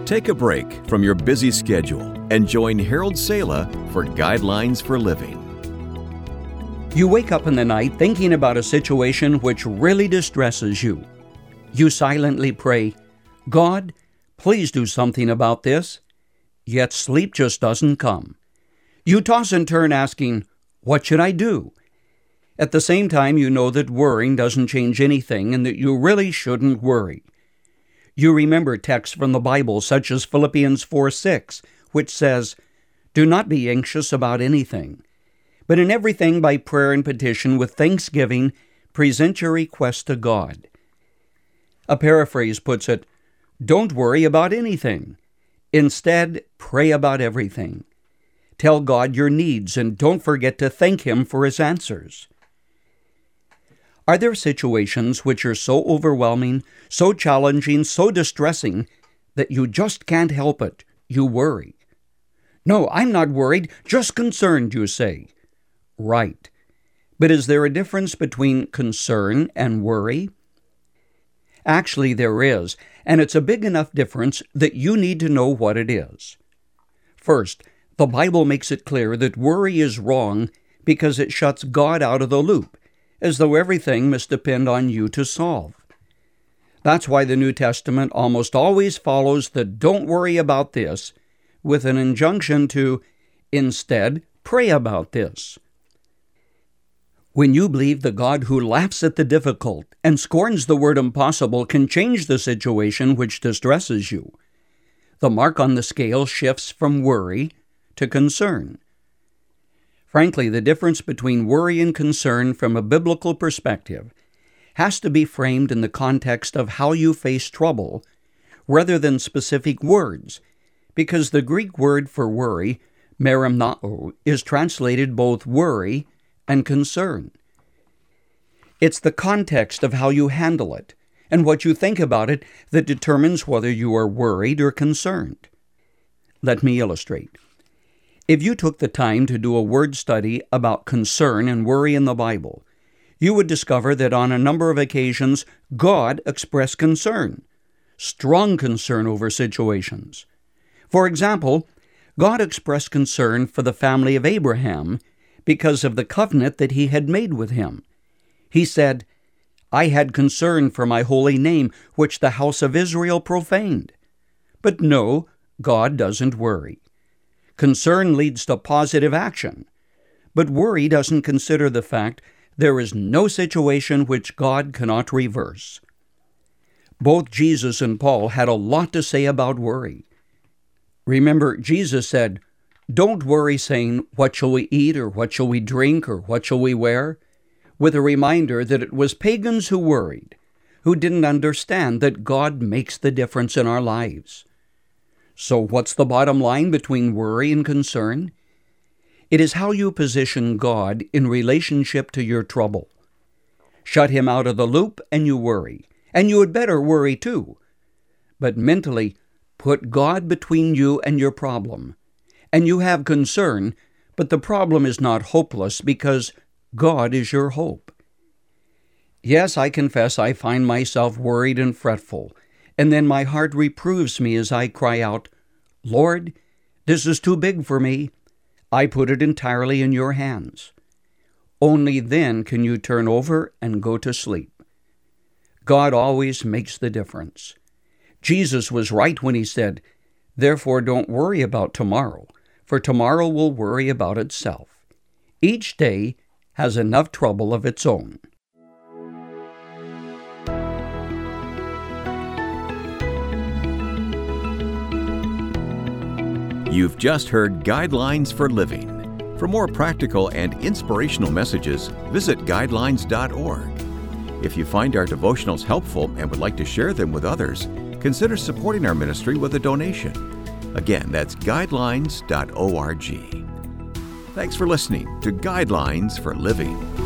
Take a break from your busy schedule and join Harold Sala for Guidelines for Living. You wake up in the night thinking about a situation which really distresses you. You silently pray, "God, please do something about this." Yet sleep just doesn't come. You toss and turn asking, "What should I do?" At the same time, you know that worrying doesn't change anything and that you really shouldn't worry. You remember texts from the Bible such as Philippians 4:6, which says, "Do not be anxious about anything, but in everything by prayer and petition with thanksgiving, present your requests to God." A paraphrase puts it, "Don't worry about anything. Instead, pray about everything. Tell God your needs and don't forget to thank Him for His answers." Are there situations which are so overwhelming, so challenging, so distressing, that you just can't help it? You worry. "No, I'm not worried, just concerned," you say. Right. But is there a difference between concern and worry? Actually, there is, and it's a big enough difference that you need to know what it is. First, the Bible makes it clear that worry is wrong because it shuts God out of the loop, as though everything must depend on you to solve. That's why the New Testament almost always follows the "don't worry about this" with an injunction to, instead, pray about this. When you believe the God who laughs at the difficult and scorns the word impossible can change the situation which distresses you, the mark on the scale shifts from worry to concern. Frankly, the difference between worry and concern from a biblical perspective has to be framed in the context of how you face trouble rather than specific words, because the Greek word for worry, merimnao, is translated both worry and concern. It's the context of how you handle it and what you think about it that determines whether you are worried or concerned. Let me illustrate. If you took the time to do a word study about concern and worry in the Bible, you would discover that on a number of occasions, God expressed concern, strong concern over situations. For example, God expressed concern for the family of Abraham because of the covenant that He had made with him. He said, "I had concern for my holy name, which the house of Israel profaned." But no, God doesn't worry. Concern leads to positive action, but worry doesn't consider the fact there is no situation which God cannot reverse. Both Jesus and Paul had a lot to say about worry. Remember, Jesus said, "Don't worry saying, 'What shall we eat?' or 'What shall we drink?' or 'What shall we wear?' with a reminder that it was pagans who worried, who didn't understand that God makes the difference in our lives. So what's the bottom line between worry and concern? It is how you position God in relationship to your trouble. Shut Him out of the loop and you worry, and you had better worry too. But mentally, put God between you and your problem, and you have concern, but the problem is not hopeless because God is your hope. Yes, I confess I find myself worried and fretful, and then my heart reproves me as I cry out, "Lord, this is too big for me. I put it entirely in your hands." Only then can you turn over and go to sleep. God always makes the difference. Jesus was right when He said, "Therefore don't worry about tomorrow, for tomorrow will worry about itself." Each day has enough trouble of its own. You've just heard Guidelines for Living. For more practical and inspirational messages, visit guidelines.org. If you find our devotionals helpful and would like to share them with others, consider supporting our ministry with a donation. Again, that's guidelines.org. Thanks for listening to Guidelines for Living.